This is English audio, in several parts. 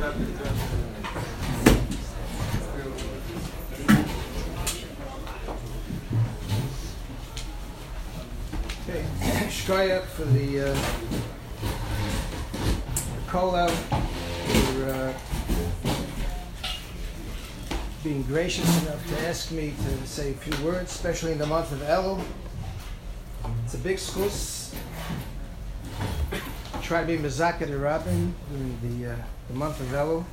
Okay, shkoyach for the call out, for being gracious enough to ask me to say a few words, especially in the month of Elul. It's a big schus. Try to be mezakeh the rabbin during the month of Elul.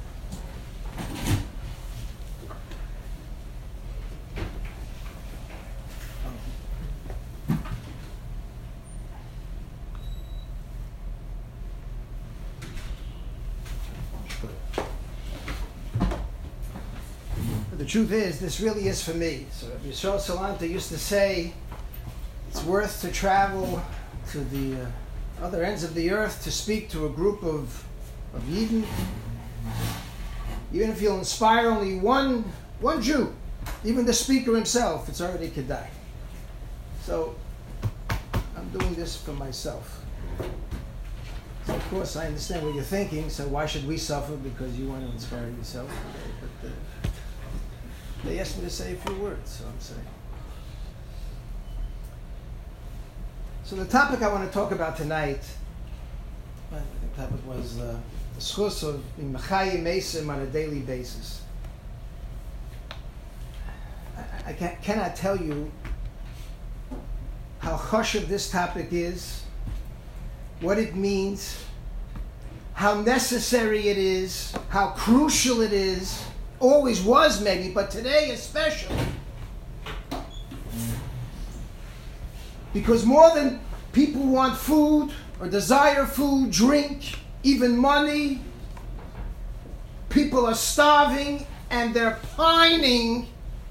The truth is, this really is for me. So Yisrael Salanta used to say, it's worth to travel to the other ends of the earth to speak to a group of Yidden. Even if you'll inspire only one Jew, even the speaker himself, it's already kedai. So I'm doing this for myself. So of course I understand what you're thinking, so why should we suffer because you want to inspire yourself? But they asked me to say a few words, so I'm saying. So the topic I want to talk about tonight, I think the topic was the schus of being mechayim mesim on a daily basis. I cannot tell you how chashuv this topic is, what it means, how necessary it is, how crucial it is. Always was maybe, but today especially. Because more than people want food or desire food, drink, even money, people are starving and they're pining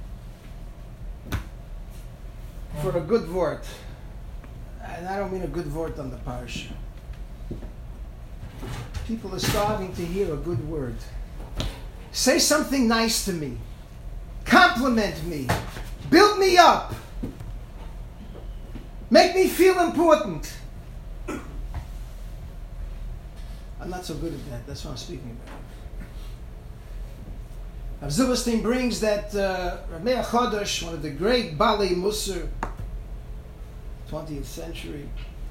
for a good word. And I don't mean a good word on the parsha. People are starving to hear a good word. Say something nice to me. Compliment me. Build me up. Make me feel important. I'm not so good at that. That's what I'm speaking about. Rav Zilberstein brings that Rameh Chodesh, one of the great Balei Musar, 20th century.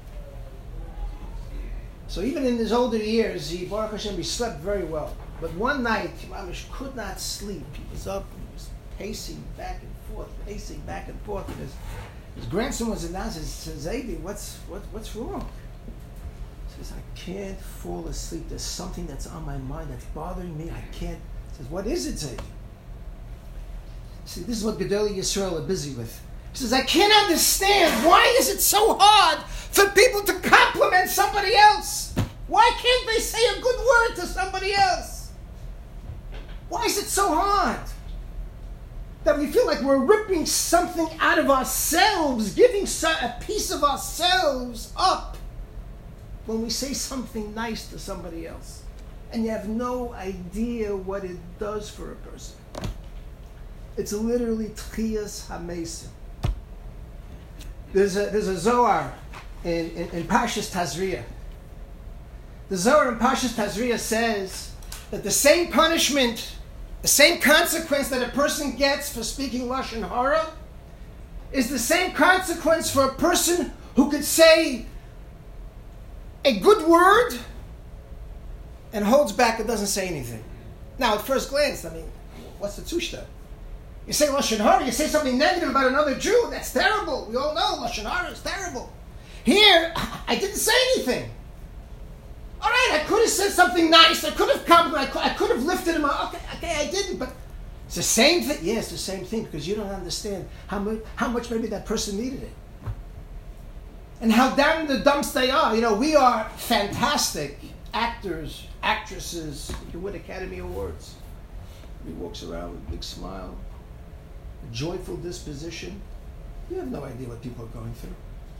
So even in his older years, Baruch Hashem, he slept very well. But one night, Mamish could not sleep. He was up and he was pacing back and forth. And his grandson was announced. He says, Zaidi, what's wrong? He says, I can't fall asleep. There's something that's on my mind that's bothering me. I can't. He says, what is it, Zaidi? See, this is what Gedolei Yisrael are busy with. He says, I can't understand. Why is it so hard for people to compliment somebody else? Why can't they say a good word to somebody else? Why is it so hard that we feel like we're ripping something out of ourselves, giving a piece of ourselves up when we say something nice to somebody else? And you have no idea what it does for a person. It's literally tchiyas hamesim. There's a Zohar in Parshas Tazria. The Zohar in Parshas Tazria says that the same punishment, the same consequence that a person gets for speaking Lashon Hara is the same consequence for a person who could say a good word and holds back and doesn't say anything. Now, at first glance, I mean, what's the tushta? You say Lashon Hara, you say something negative about another Jew, that's terrible. We all know Lashon Hara is terrible. Here, I didn't say anything. All right, I could have said something nice. I could have complimented. I could have lifted him up. Okay, I didn't. But it's the same thing. Yeah, it's the same thing because you don't understand how much maybe that person needed it, and how down in the dumps they are. You know, we are fantastic actors, actresses. You can win Academy Awards. He walks around with a big smile, a joyful disposition. You have no idea what people are going through.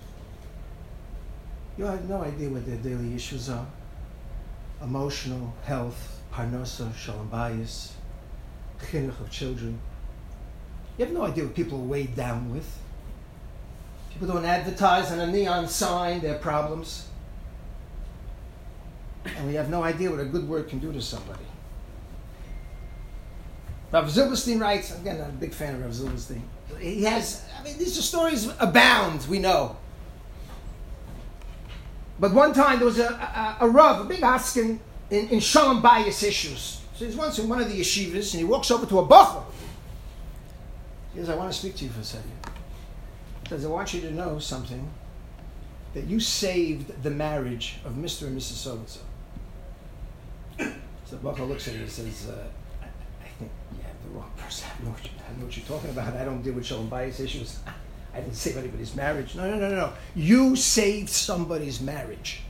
You have no idea what their daily issues are. Emotional, health, parnasa, shalom bayis, chinuch of children. You have no idea what people are weighed down with. People don't advertise on a neon sign their problems. And we have no idea what a good word can do to somebody. Rav Zilberstein writes, again, I'm a big fan of Rav Zilberstein. He has, these are stories abound, we know. But one time there was a Rav, a big askin in Shalom Bayis issues. So he's once in one of the yeshivas and he walks over to a bacher. He says, I want to speak to you for a second. He says, I want you to know something, that you saved the marriage of Mr. and Mrs. So-and-so. So the bacher looks at it and says, I think you have the wrong person. I know what you're talking about. I don't deal with Shalom Bayis issues. I didn't save anybody's marriage. No. You saved somebody's marriage.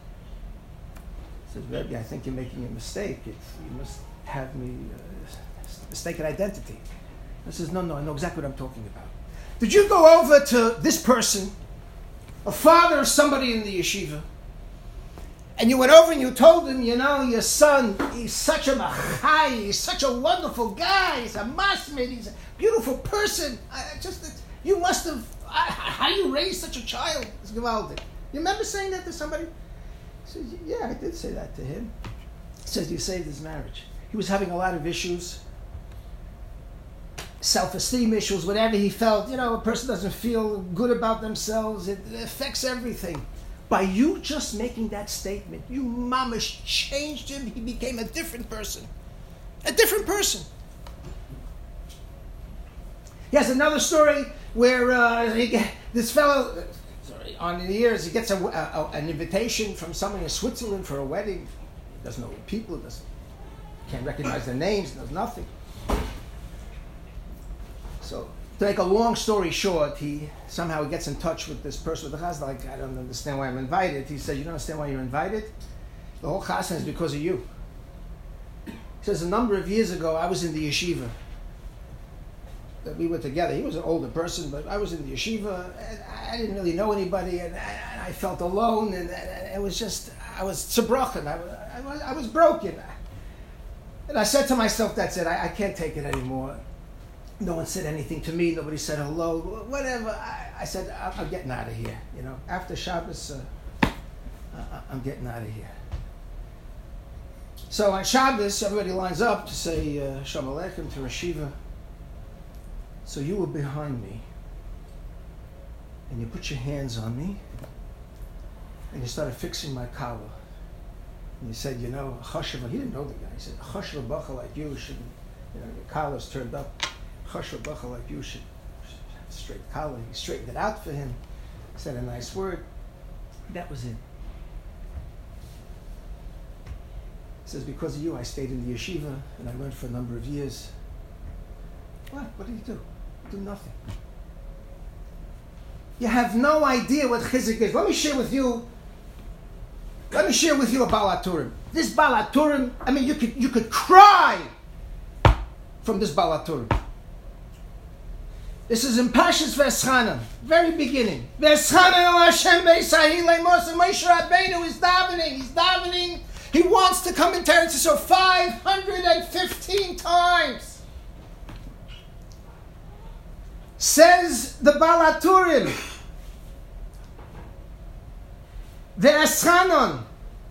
He says, Rebbe, I think you're making a mistake. You must have me mistaken identity. I says, no, I know exactly what I'm talking about. Did you go over to this person, a father of somebody in the yeshiva, and you went over and you told him, your son, he's such a machai, he's such a wonderful guy, he's a masmid, he's a beautiful person. You must have, how you raised such a child? It's gewaldig. You remember saying that to somebody? He says, yeah, I did say that to him. He says, you saved his marriage. He was having a lot of issues, self-esteem issues, whatever he felt. A person doesn't feel good about themselves. It affects everything. By you just making that statement, you mamash changed him. He became a different person. A different person. He has another story where this fellow, on the years, he gets an invitation from someone in Switzerland for a wedding. He doesn't know the people, can't recognize their names, knows nothing. So, to make a long story short, he somehow gets in touch with this person with the chazan, like, I don't understand why I'm invited. He said, you don't understand why you're invited? The whole chazan is because of you. He says, a number of years ago, I was in the yeshiva. That we were together. He was an older person, but I was in the yeshiva, and I didn't really know anybody, and I felt alone, and it was just, I was zerbrochen, I was broken. And I said to myself, that's it, I can't take it anymore. No one said anything to me, nobody said hello, whatever. I said, I'm getting out of here, After Shabbos, I'm getting out of here. So on Shabbos, everybody lines up to say Shalom Aleichem to Rosh Yeshiva. So you were behind me, and you put your hands on me, and you started fixing my collar. And you said, Chashuv, he didn't know the guy. He said, Chashuv bacha like you shouldn't, your collar's turned up. Chashuv bacha like you should have a straight collar. He straightened it out for him, said a nice word. That was it. He says, because of you, I stayed in the yeshiva, and I learned for a number of years. What did he do? Do nothing. You have no idea what chizik is. Let me share with you a Baal HaTurim. This Baal HaTurim, you could cry from this Baal HaTurim. This is in Parshas V'eschanan, very beginning. V'eschanan el Hashem b'Yisrael le'mos, and Moshe Rabbeinu is davening. He's davening. He wants to come into Eretz Yisrael 515 times. Says the Baal HaTurim, Ve'eschanon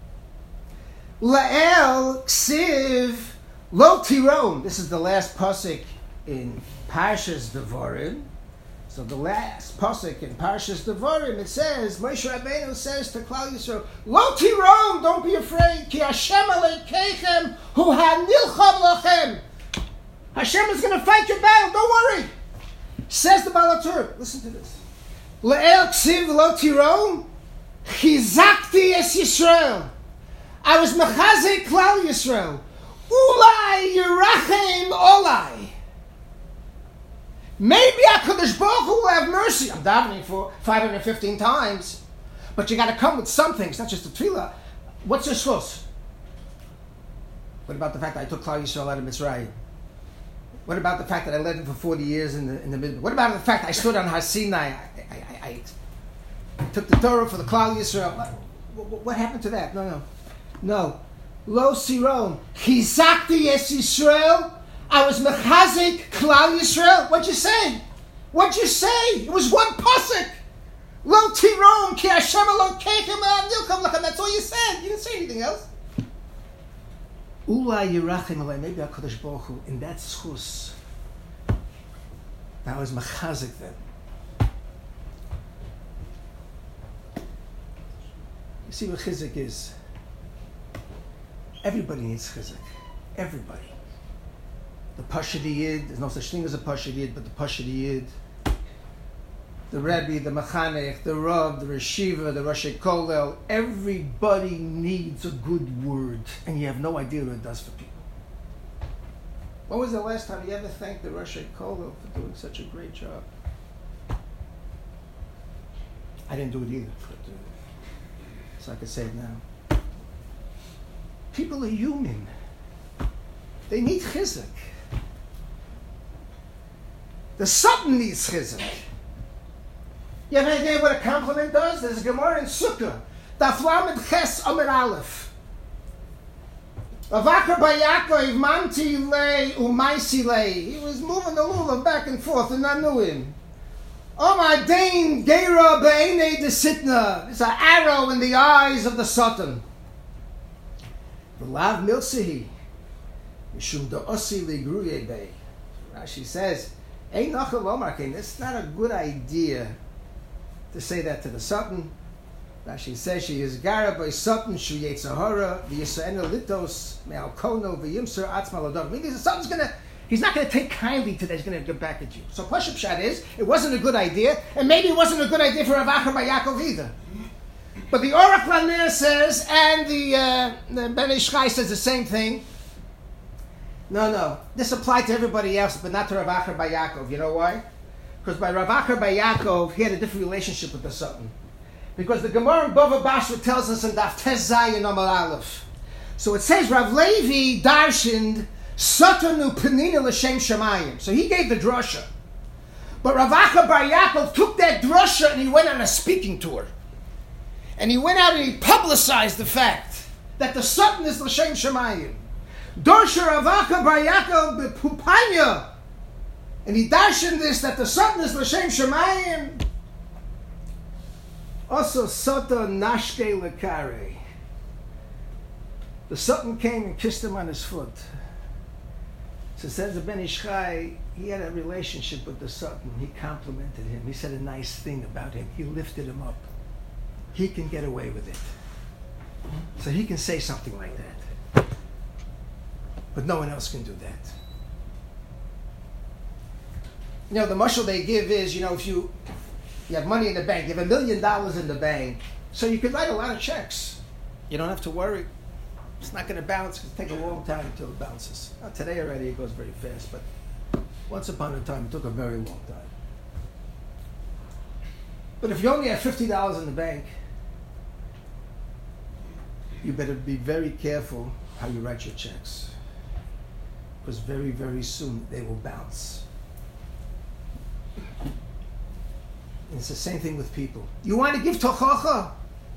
La'el Ksiv Lo Tiron. This is the last pasuk in Parshas Devarim. So the last pasuk in Parshas Devarim, it says, Moshe Rabbeinu says to Klal Yisrael, Lo Tiron, don't be afraid, Ki Hashem Elokeichem Hu HaNilcham Lachem. Hashem is going to fight your battle, don't worry. Says the Baal HaTurim, listen to this. Le'el ksiv lo tiron, chizakti es Yisrael. I was mechazik klal Yisrael. Ulai yirachem olai. Maybe HaKadosh Baruch Hu will have mercy. I'm davening for 515 times. But you got to come with something. It's not just a tefillah. What's your source? What about the fact that I took Klal Yisrael out of Mitzrayim? What about the fact that I led him for 40 years in the middle? What about the fact I stood on Har Sinai? I took the Torah for the Klal Yisrael. What happened to that? No. Lo Siron. Chizakti es Yisrael. I was mechazik Klal Yisrael. What'd you say? It was one pasuk. Lo Tiron. Ki Hashem Elokeichem Hu HaNilcham Lachem. That's all you said. You didn't say anything else. Ulai Yerachim Alei, maybe HaKadosh Baruch Hu, in that schus, that was machazik then. You see what chizuk is? Everybody needs chizuk. Everybody. The Pashut Yid, there's no such thing as a Pashut Yid, but the Pashut Yid, the Rebbe, the Mechanech, the Rav, the Reshiva, the Rosh Kollel, everybody needs a good word, and you have no idea what it does for people. When was the last time you ever thanked the Rosh Kollel for doing such a great job? I didn't do it either, so I could say it now. People are human. They need chizuk. The Satan needs chizuk. You have any idea what a compliment does? There's a Gemara in Sukkah. Daf Lamed Ches Amud Aleph. Avakar Bayakov Manti Lei Umaisi Lei. He was moving the lulav back and forth, and I knew him. Omar Dain Geira Be'enei Desitna. There's an arrow in the eyes of the Satan. The Lav Milsehi. Mishum Da'osi Ligruye Bei. Rashi says, Ein Nachal Omarkin. It's not a good idea to say that to the Satan. Rashi says she is gara by Satan shu yetzahara v'yisraenu litos me'alkono v'yimser atzma l'dov. Meaning the Satan's he's not going to take kindly to that. He's going to get back at you. So Pashup Pshat is, it wasn't a good idea, and maybe it wasn't a good idea for Rav Acher Bar Yaakov either. But the Orach Lanir says, and the Ben Ish Chai says the same thing. No, this applied to everybody else, but not to Rav Acher Bar Yaakov. You know why? Because by Rav Acher Bar Yaakov, he had a different relationship with the Satan. Because the Gemara in Bava Basra tells us in Daf Tez Zayin Amar Aleph. So it says Rav Levi darshaned Satanu Penina L'Shem Shemayim. So he gave the drasha. But Rav Acher Bar Yaakov took that drasha and he went on a speaking tour. And he went out and he publicized the fact that the Satan is L'Shem Shemayim. Dorsha Rav Acher Bar Yaakov B'Pupanya. And he darshaned this, that the Satan is L'Shem Shemayim. Also, Sata Nashke Lekare. The Satan came and kissed him on his foot. So says the Ben Ish Chai, he had a relationship with the Satan. He complimented him. He said a nice thing about him. He lifted him up. He can get away with it. So he can say something like that. But no one else can do that. You know, the mashal they give is, if you have money in the bank, you have $1 million in the bank, so you could write a lot of checks. You don't have to worry. It's not going to bounce. It's going to take a long time until it bounces. Not today already, it goes very fast, but once upon a time, it took a very long time. But if you only have $50 in the bank, you better be very careful how you write your checks, because very, very soon they will bounce. And it's the same thing with people. You want to give tochacha?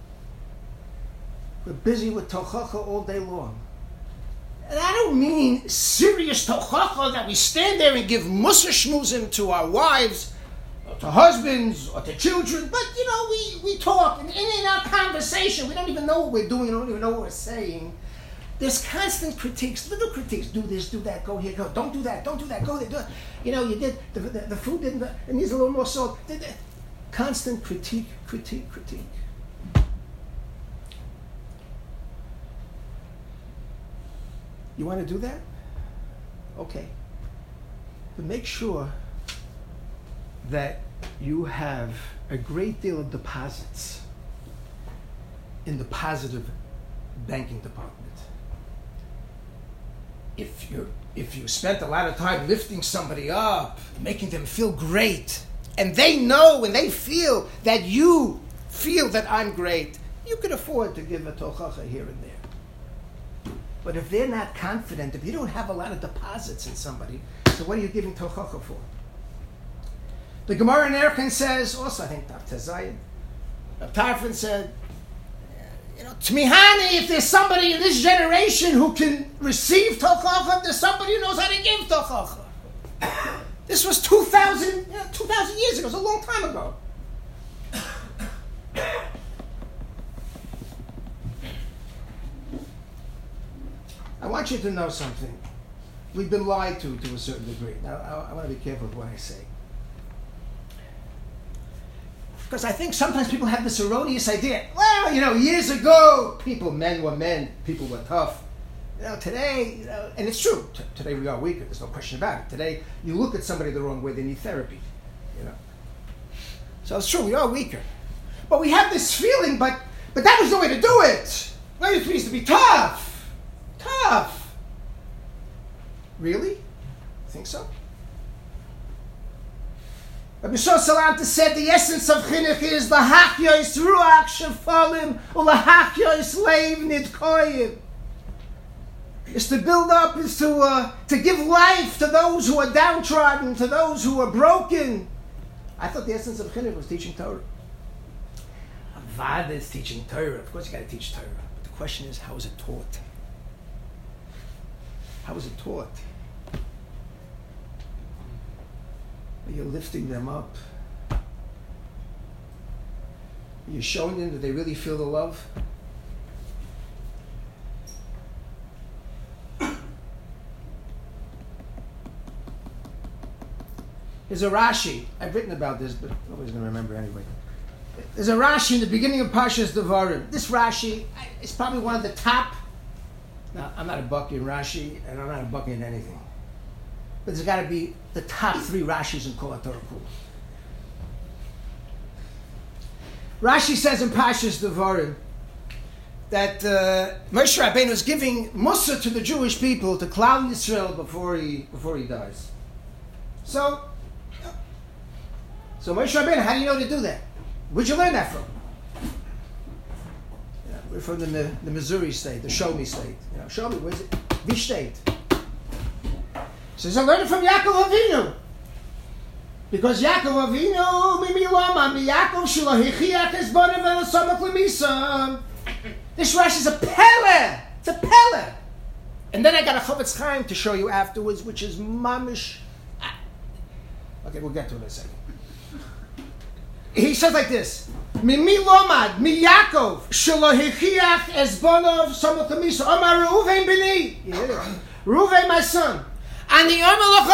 We're busy with tochacha all day long. And I don't mean serious tochacha that we stand there and give musar shmuzim to our wives, or to husbands, or to children. But, we talk. And in our conversation, we don't even know what we're doing. We don't even know what we're saying. There's constant critiques, little critiques. Do this, do that, go here, go. Don't do that, go there, do it. You did, the food didn't, it needs a little more salt. Constant critique. You want to do that? Okay. But make sure that you have a great deal of deposits in the positive banking department. If you spent a lot of time lifting somebody up, making them feel great, and they know and they feel that you feel that I'm great, you can afford to give a tochacha here and there. But if they're not confident, if you don't have a lot of deposits in somebody, so what are you giving tochacha for? The Gemara in Erchin says, also I think Daf Tezayin, Daf Tarfon said, Tmihani, if there's somebody in this generation who can receive tochacha, there's somebody who knows how to give tochacha. This was 2,000 years ago. It was a long time ago. I want you to know something. We've been lied to a certain degree. Now, I want to be careful with what I say. Because I think sometimes people have this erroneous idea. Well, years ago, men were men, people were tough. Today, and it's true. Today we are weaker. There's no question about it. Today, you look at somebody the wrong way, they need therapy. So it's true, we are weaker. But we have this feeling, but that was the way to do it. Life needs to be tough. Tough. Really? Think so? Rabbi Shlomo Salanta said the essence of chinuch is lahachyois ruach shefalim ulahachyois leiv nidkoyim. Is to build up, is to give life to those who are downtrodden, to those who are broken. I thought the essence of chinuch was teaching Torah. Avad is teaching Torah. Of course you got to teach Torah. But the question is, how is it taught? How is it taught? You're lifting them up. You're showing them that they really feel the love. There's a Rashi. I've written about this, but nobody's going to remember anyway. There's a Rashi in the beginning of Parshas Devarim. This Rashi is probably one of the top. Now, I'm not a bucky in Rashi, and I'm not a bucky in anything. But there's got to be the top 3 Rashis in Kol HaTorah Kula. Rashi says in Parshas Devarim that Moshe Rabbeinu is giving Mussar to the Jewish people, to Klal Yisrael, before he dies. So Moshe Rabbeinu, how do you know to do that? Where'd you learn that from? We're from the Missouri state, the Show Me state. Show me, where's it? Which state? He says, I learned it from Yaakov Avinu. Because Yaakov Avinu, this Rashi is a pele. It's a pele. And then I got a Chofetz Chaim to show you afterwards, which is mamish. Okay, we'll get to it in a second. He says like this: Mimi lomad mi Yaakov shelo hichiach esbonov samach lemisa. Amar Reuven bini. Reuven, my son. And the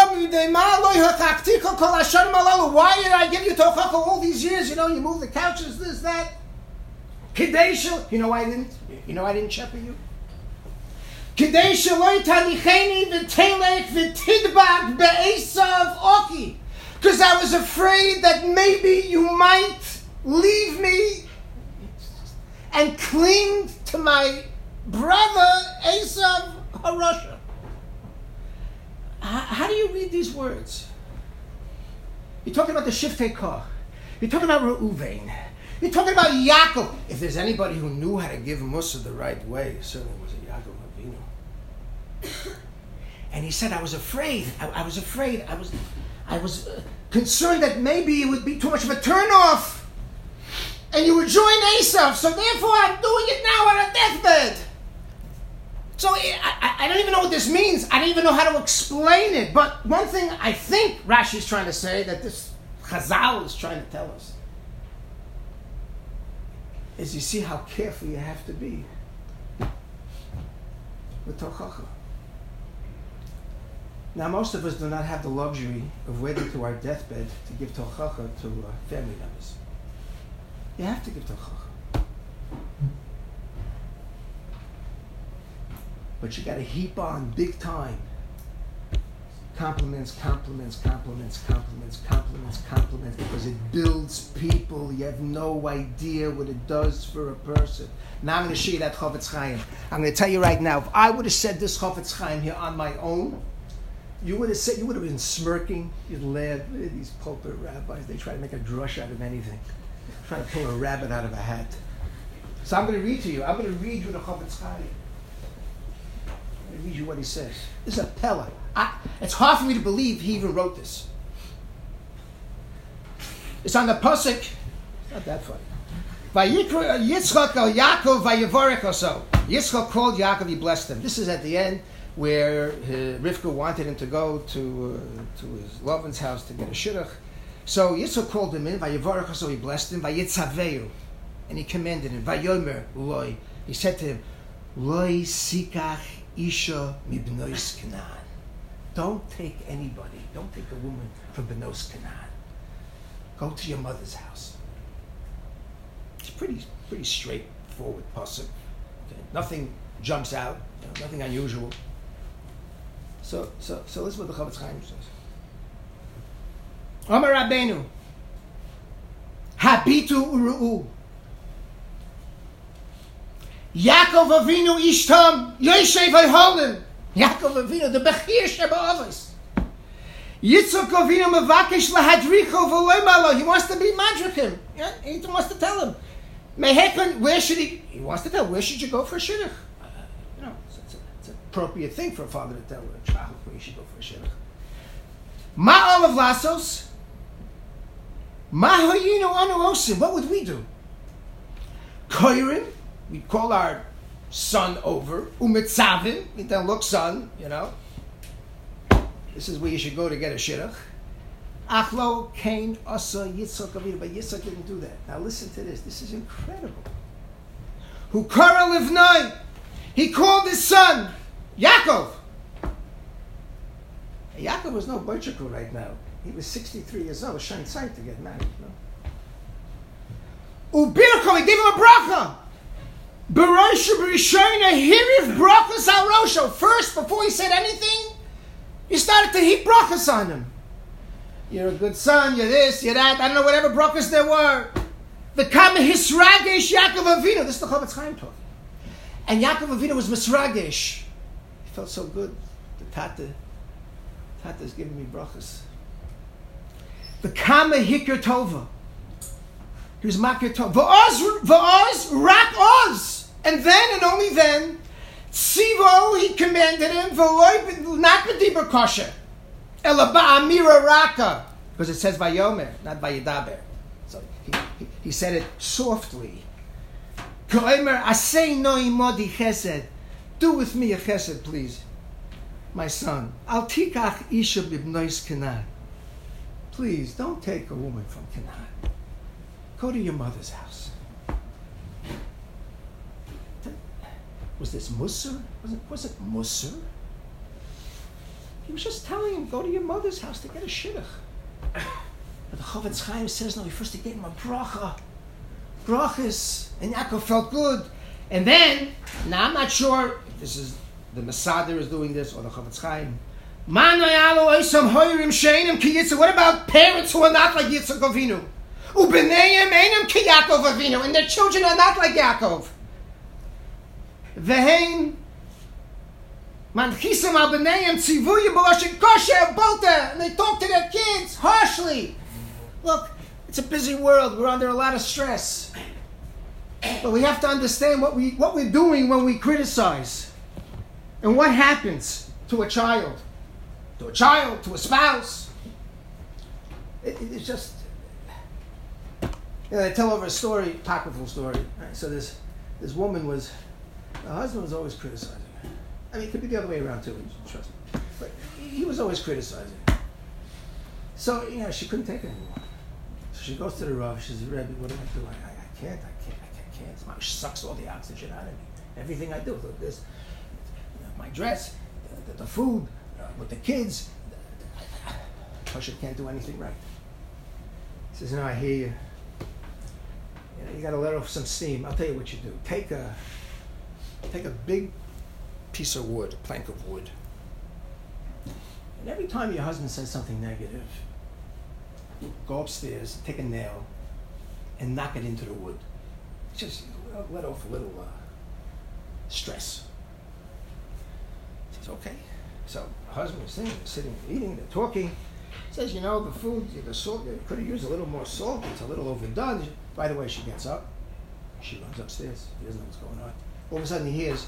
why did I give you tochacha all these years? You move the couches, this, that. Kideshel. You know why I didn't? You know I didn't shepherd you? Kideshel loy tanicheni v'telech v'tidbak be'esav oki. Because I was afraid that maybe you might leave me and cling to my brother Esav HaRasha. How do you read these words? You're talking about the Shiftei Koch. You're talking about Reuven. You're talking about Yaakov. If there's anybody who knew how to give Mussar the right way, it certainly was a Yaakov Avinu. And he said, I was afraid. I was afraid. I was concerned that maybe it would be too much of a turnoff, and you would join Esav. So therefore, I'm doing it now on a deathbed. So I don't even know what this means. I don't even know how to explain it. But one thing I think Rashi is trying to say, that this Chazal is trying to tell us, is you see how careful you have to be with tochacha. Now, most of us do not have the luxury of waiting to our deathbed to give tochacha to family members. You have to give tochacha. But you got to heap on big time. Compliments, compliments, compliments, compliments, compliments, compliments, because it builds people. You have no idea what it does for a person. Now I'm going to show you that Chofetz Chaim. I'm going to tell you right now, if I would have said this Chofetz Chaim here on my own, you would have been smirking. You'd laugh. These pulpit rabbis, they try to make a drush out of anything. Try to pull a rabbit out of a hat. So I'm going to read to you. I'm going to read you the Chofetz Chaim. I'm going to read you what he says. This is a Pella. It's hard for me to believe he even wrote this. It's on the pasuk. It's not that funny. Vayikra Yitzchak el Yaakov vayivorech oso. Yitzchak called Yaakov, he blessed him. This is at the end where Rivka wanted him to go to his Lavan's house to get a shidduch. So Yitzchak called him in. Vayivorech oso, he blessed him. Vayitzaveyu, and he commanded him. Vayomer loy. He said to him, Loy sikach isha mibnois Canaan. Don't take anybody. Don't take a woman from Benos Canaan. Go to your mother's house. It's pretty straightforward pasuk. Okay. Nothing jumps out. Nothing unusual. So listen what the Chofetz Chaim says. Amar Rabbeinu, Habitu uru'u. Yaakov Avinu ishtam Yosef v'holim. Yaakov Avinu, the Bechir Sheba'avos. Yitzchak Avinu mevakesh lahadricho v'loy malo. He wants to be madrikim. Yeah? He wants to tell him. Mehekan, where should he? He wants to tell. Where should you go for a shidduch? It's an appropriate thing for a father to tell a child where you should go for a shidduch. Ma olav lasos. Ma hayinu anu osim. What would we do? Koirim. We'd call our son over. Umitzavim. We'd tell, look, son, this is where you should go to get a shidduch. Achlo kain asa Yitzchak Avinu. But Yitzchak didn't do that. Now listen to this. This is incredible. Who kara livnai. He called his son, Yaakov. Yaakov was no boichako right now. He was 63 years old. It was shine sight to get married. Ubirko, he gave him a bracha. Barosha b'rishona hiriv brachas al rosho. First, before he said anything, he started to heap brachas on him. You're a good son, you're this, you're that, I don't know, whatever brachas there were. The kama hisragesh Yaakov Avinu. This is the Chofetz Chaim talking. And Yaakov Avinu was misragesh. He felt so good. The Tata's giving me brachas. The kama hikr tova. He was makir tova. Va'oz rak oz. And then, and only then, tzivo, he commanded him, v'loi, not b'dibur kosher. Ela ba'amira raka. Because it says vayomer, not vayidaber. So he said it softly. K'omer asay no imodi chesed. Do with me a chesed, please. My son. Al tikach isha b'bnois Canaan. Please, don't take a woman from Canaan. Go to your mother's house. Was this Musar? Was it Musar? He was just telling him, go to your mother's house to get a shidduch. But the Chofetz Chaim says, no, he first gave him a bracha. Brachas. And Yaakov felt good. And then, now I'm not sure if this is the Masader is doing this or the Chofetz Chaim. What about parents who are not like Yitzchak Avinu? U'bneihem einam ki Yaakov Avinu. And their children are not like Yaakov. Veheim manchisam al bneihem tzivuya b'lashon kosher bolta. And they talk to their kids harshly. Look, it's a busy world. We're under a lot of stress. But we have to understand what we're doing when we criticize. And what happens to a child. To a child, to a spouse. It's just... I tell over a story, apocryphal story. Right? So this woman was... The husband was always criticizing her. I mean, it could be the other way around too, trust me. But he was always criticizing her. So, she couldn't take it anymore. So she goes to the Rav. She says, Rebbe, what do I do? I can't. It sucks all the oxygen out of me. Everything I do. This, my dress, the food, with the kids. Pasha can't do anything right. He says, I hear you. You got to let off some steam. I'll tell you what you do. Take a big piece of wood, a plank of wood. And every time your husband says something negative, go upstairs, take a nail, and knock it into the wood. Just let off a little stress. He says, okay. So the husband is sitting, eating, they're talking. He says, the food, the salt, you could have used a little more salt. It's a little overdone. By the way, she gets up. She runs upstairs. He doesn't know what's going on. All of a sudden he hears,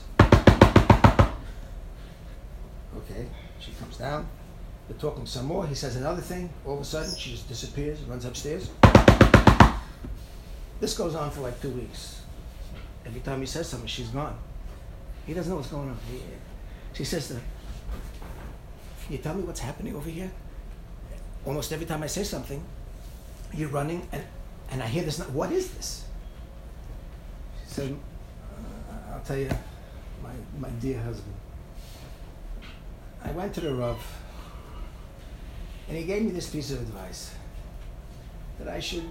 okay, she comes down. They're talking some more. He says another thing. All of a sudden she just disappears, runs upstairs. This goes on for like 2 weeks. Every time he says something, she's gone. He doesn't know what's going on. She says to him, can you tell me what's happening over here? Almost every time I say something, you're running, and I hear this. What is this? She said, I'll tell you, my dear husband. I went to the Rav, and he gave me this piece of advice, that I should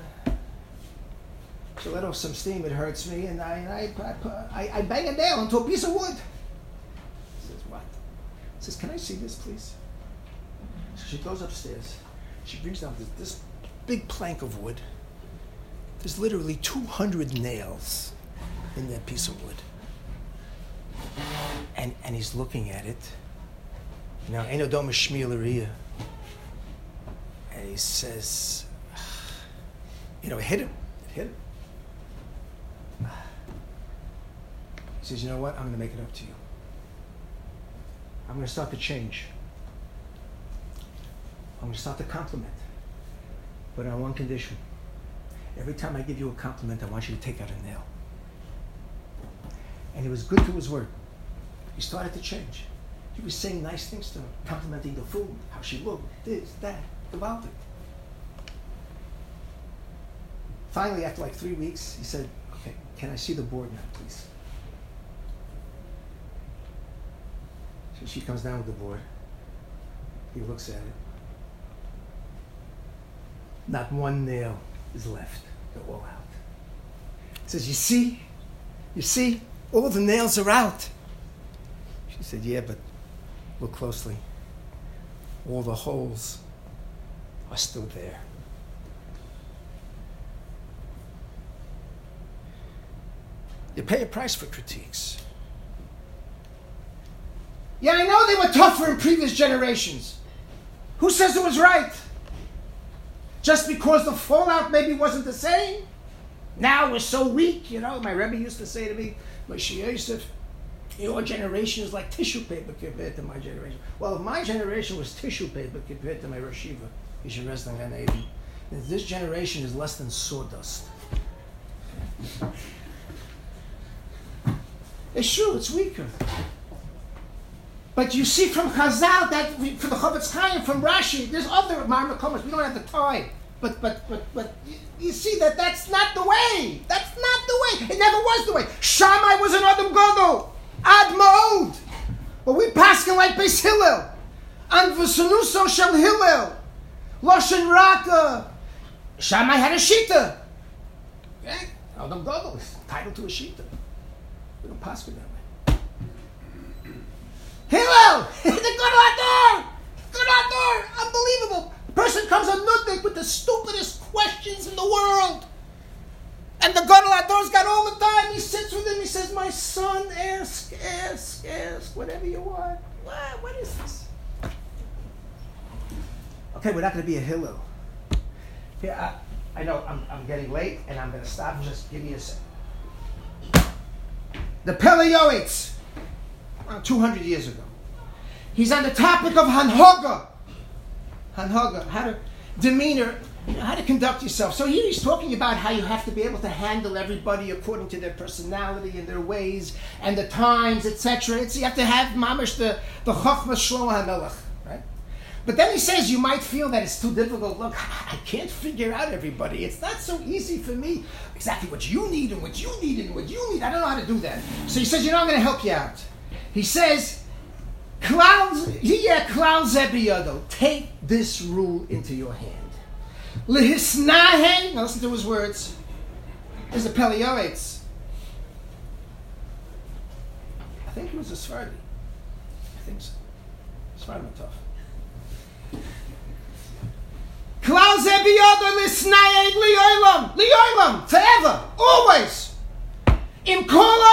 let off some steam. It hurts me, and I bang a nail into a piece of wood. He says, what? He says, can I see this, please? So she goes upstairs. She brings down this big plank of wood. There's literally 200 nails in that piece of wood. And he's looking at it. Now, Eino Doma Shmiel. And he says, it hit him. It hit him. He says, you know what? I'm going to make it up to you. I'm going to start to change. I'm going to start to compliment. But on one condition. Every time I give you a compliment, I want you to take out a nail. And he was good to his word. He started to change. He was saying nice things to her, complimenting the food, how she looked, this, that, about it. Finally, after like 3 weeks, he said, okay, can I see the board now, please? So she comes down with the board. He looks at it. Not one nail is left. They're all out. He says, you see, all the nails are out. She said, yeah, but look closely. All the holes are still there. You pay a price for critiques. Yeah, I know they were tougher in previous generations. Who says it was right? Just because the fallout maybe wasn't the same? Now we're so weak, My Rebbe used to say to me, Moshe Yosef, your generation is like tissue paper compared to my generation. Well, if my generation was tissue paper compared to my Rosh Yeshiva, Yeshiva Reston Gan Eden, then this generation is less than sawdust. It's true, it's weaker. But you see from Chazal, that from the Chavetz Chaim, from Rashi, there's other Marmakomas. We don't have the time. But you see that's not the way. That's not the way. It never was the way. Shammai was an Adam Gadol. Ad Ma'od. But we paskin like Beis Hillel. And V'sunuso Shel Hillel. Loshen Raka. Shammai had a Shita. Okay? Adam Gadol is entitled to a Shita. We don't paskin that way. Hillel! The Gadol Ador! Unbelievable! The person comes on Nudnik with the stupidest questions in the world. And the Gadol Ador's got all the time. He sits with him. He says, my son, ask, whatever you want. What is this? Okay, we're not going to be a Hillel. Here, I know I'm getting late, and I'm going to stop. Just give me a second. The Pele Yoetz, around 200 years ago. He's on the topic of Hanhoga. How to conduct yourself. So here he's talking about how you have to be able to handle everybody according to their personality and their ways and the times, etc. You have to have mamash the Chochmas Shlomo HaMelech, right? But then he says you might feel that it's too difficult. Look, I can't figure out everybody. It's not so easy for me. Exactly what you need and what you need and what you need. I don't know how to do that. So he says, I'm going to help you out. He says, take this rule into your hand. Lihisnahen, now listen to his words. This is the Pele Yoetz. I think he was a Sephardi. I think so. Sephardi tough. Klal ze biyado lisnayen liyolam, forever, always. In kol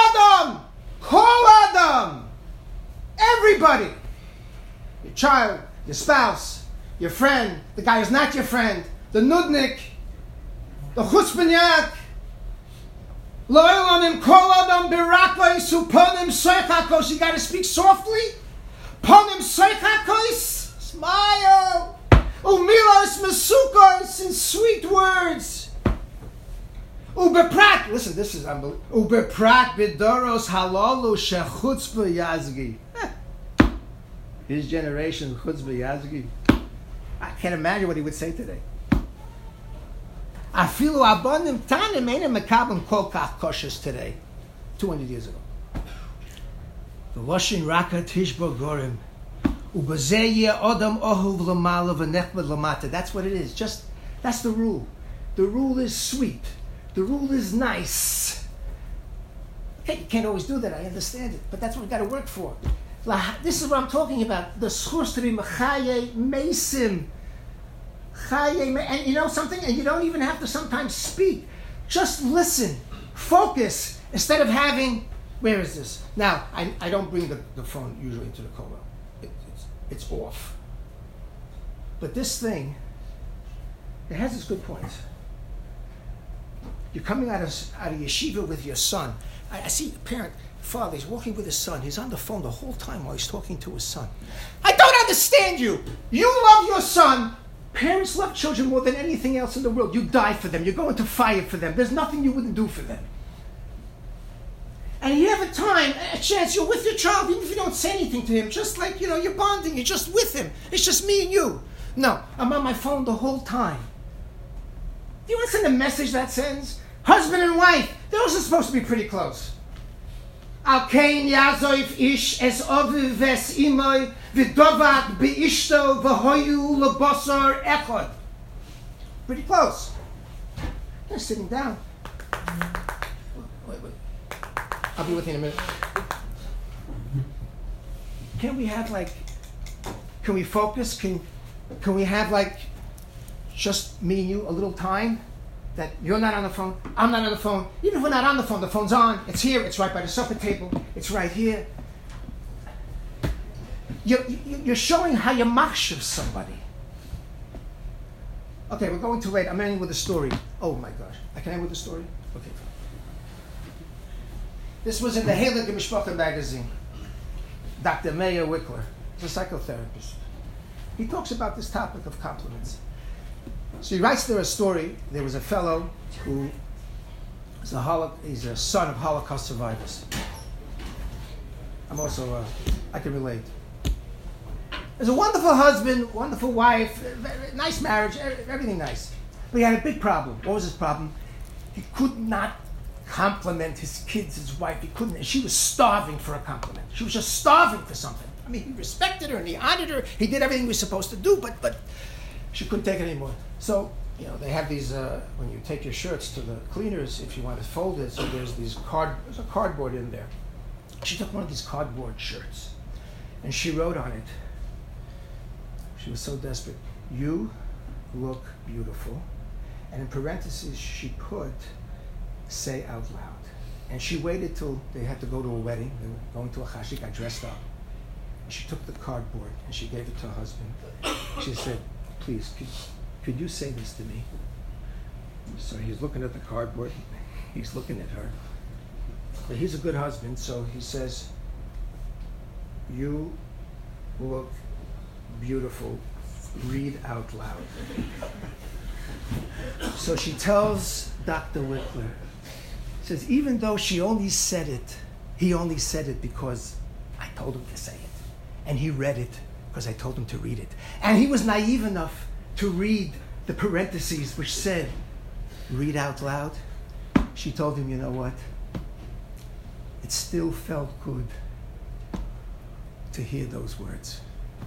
adam, everybody, your child, your spouse, your friend, the guy who's not your friend, the nudnik, the chutzpaniak, lo'elam im kol adam birakos uponim soichakos. You got to speak softly. Ponim soichakos, smile. Umilos mesukos, in sweet words. Ubeprat, listen, this is unbelievable. Ubeprat bidoros halalu shechutzpa yazgi. His generation, chutzpa yazgi. I can't imagine what he would say today. Afilu abonim tanim einem mekabim kol kach koshes today. 200 years ago. The Loshin Raka Tishbo Gorim. That's what it is. That's the rule. The rule is sweet. The rule is nice. Okay, you can't always do that, I understand it, but that's what we've got to work for. This is what I'm talking about. The schus to be mechaye mesim. And you know something? And you don't even have to sometimes speak. Just listen. Focus. Instead of having, where is this? Now, I don't bring the phone usually into the kollel. It's off. But this thing, it has its good points. You're coming out of yeshiva with your son. I see a parent, father, he's walking with his son. He's on the phone the whole time while he's talking to his son. I don't understand you. You love your son. Parents love children more than anything else in the world. You die for them. You go into fire for them. There's nothing you wouldn't do for them. And you have a chance, you're with your child, even if you don't say anything to him, just like, you're bonding, you're just with him. It's just me and you. No, I'm on my phone the whole time. Do you want to send a message that sends? Husband and wife, they're also supposed to be pretty close. Al kein yazoif ish es oviv ves imoy v'dovat beishto v'hoyu lebosar echad. Pretty close. They're sitting down. Wait. I'll be with you in a minute. Can we focus? Can we have just me and you a little time? That you're not on the phone, I'm not on the phone. Even if we're not on the phone's on. It's here, it's right by the supper table, it's right here. You're showing how you machshav somebody. Okay, we're going too late. I'm ending with a story. Oh my gosh. I can end with a story? Okay. This was in the Heilige Mishpacha magazine. Dr. Meir Wickler, he's a psychotherapist. He talks about this topic of compliments. So he writes there a story. There was a fellow who is he's a son of Holocaust survivors. I can relate. There's a wonderful husband, wonderful wife, nice marriage, everything nice. But he had a big problem. What was his problem? He could not compliment his kids, his wife. He couldn't. And she was starving for a compliment. She was just starving for something. I mean, he respected her and he honored her. He did everything he was supposed to do, but she couldn't take it anymore. So, they have these, when you take your shirts to the cleaners, if you want to fold it, so there's a cardboard in there. She took one of these cardboard shirts and she wrote on it, she was so desperate, "You look beautiful." And in parentheses, she put, "Say out loud." And she waited till they had to go to a wedding. They were going to a chashik, she got dressed up. And she took the cardboard and she gave it to her husband. She said, "Please, could you say this to me?" So he's looking at the cardboard. He's looking at her. But he's a good husband, so he says, "You look beautiful. Read out loud." So she tells Dr. Wickler, says, even though he only said it because I told him to say it. And he read it because I told him to read it. And he was naive enough to read the parentheses which said, "Read out loud." She told him, "You know what? It still felt good to hear those words."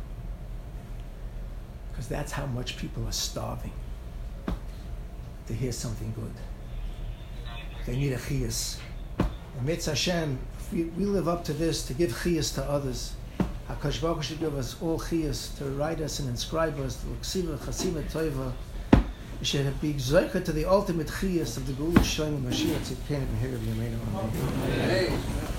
Because that's how much people are starving to hear something good. They need a chiyas. And Mitz Hashem, if we live up to this, to give chiyas to others, HaKadosh Baruch Hu should give us all chiyas, to write us and inscribe us, to l'ksiva, chasima, toiva. We should be zoicha to the ultimate chiyas of the Geula Shalom Mashiach Tzidkenu B'Hirav Yameinu. Amen.